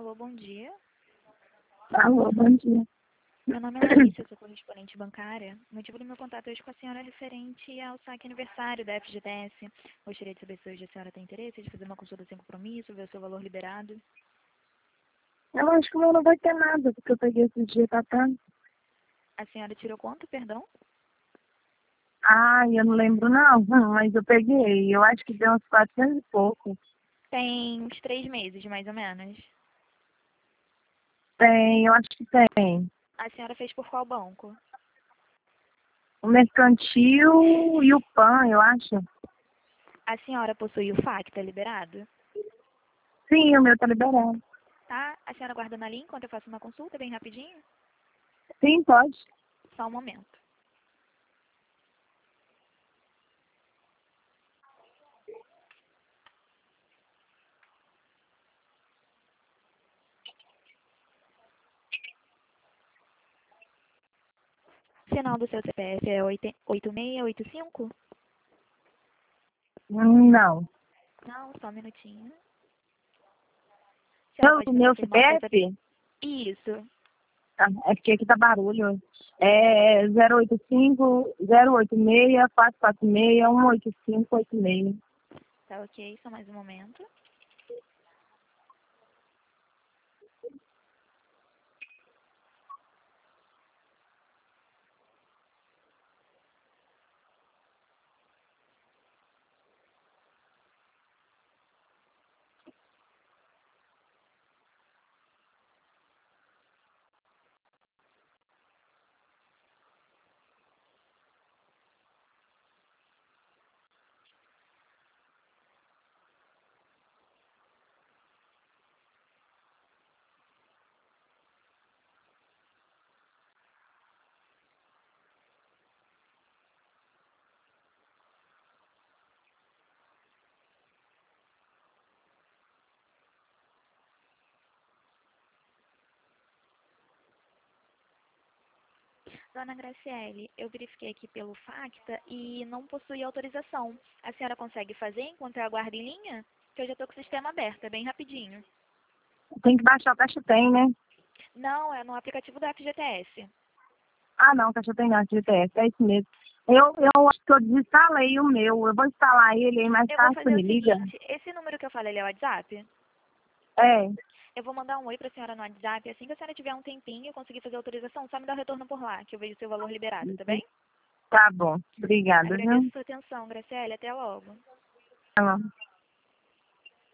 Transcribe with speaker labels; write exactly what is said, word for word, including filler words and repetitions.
Speaker 1: Alô, bom dia.
Speaker 2: Alô, bom dia.
Speaker 1: Meu nome é Larissa, eu sou correspondente bancária. O motivo do meu contato hoje com a senhora é referente ao saque aniversário da F G T S. Gostaria de saber se hoje a senhora tem interesse de fazer uma consulta sem compromisso, ver o seu valor liberado.
Speaker 2: Eu acho que o meu não vai ter nada, porque eu peguei esse dia pra tanto.
Speaker 1: A senhora tirou quanto, perdão?
Speaker 2: Ai, eu não lembro não, hum, mas eu peguei. Eu acho que deu uns quatrocentos e pouco.
Speaker 1: Tem uns três meses, mais ou menos.
Speaker 2: Tem, eu acho que tem.
Speaker 1: A senhora fez por qual banco?
Speaker 2: O mercantil e o PAN, eu acho.
Speaker 1: A senhora possui o Facta liberado?
Speaker 2: Sim, o meu tá liberado.
Speaker 1: Tá? A senhora guarda na linha enquanto eu faço uma consulta, bem rapidinho?
Speaker 2: Sim, pode.
Speaker 1: Só um momento. Final do seu C P F é oito seis oito cinco?
Speaker 2: Hum, Não.
Speaker 1: Não, só um minutinho. A senhora pode
Speaker 2: O
Speaker 1: me
Speaker 2: meu
Speaker 1: confirmar o seu
Speaker 2: C P
Speaker 1: C P F?
Speaker 2: F?
Speaker 1: Isso.
Speaker 2: Ah, é porque aqui tá barulho. É zero oito cinco, zero oito seis, quatro quatro seis, um oito cinco oito seis.
Speaker 1: Tá ok, só mais um momento. Dona Graciele, eu verifiquei aqui pelo Facta e não possui autorização. A senhora consegue fazer enquanto eu aguardo em linha? Que eu já estou com o sistema aberto, é bem rapidinho.
Speaker 2: Tem que baixar o Caixa Tem, né?
Speaker 1: Não, é no aplicativo da F G T S.
Speaker 2: Ah, não, Caixa Tem não, G P S, é isso mesmo. Eu, eu acho que eu desinstalei o meu. Eu vou instalar ele aí mais
Speaker 1: Eu vou
Speaker 2: tarde, você
Speaker 1: fazer
Speaker 2: me
Speaker 1: o
Speaker 2: liga?
Speaker 1: seguinte, esse número que eu falei, ele é o WhatsApp?
Speaker 2: É,
Speaker 1: Eu vou mandar um oi para a senhora no WhatsApp. Assim que a senhora tiver um tempinho e conseguir fazer a autorização, só me dá o retorno por lá, que eu vejo o seu valor liberado, tá bem?
Speaker 2: tá bom. Obrigada,
Speaker 1: Agradeço
Speaker 2: viu?
Speaker 1: a sua atenção, Graciele. Até logo.
Speaker 2: Tá bom.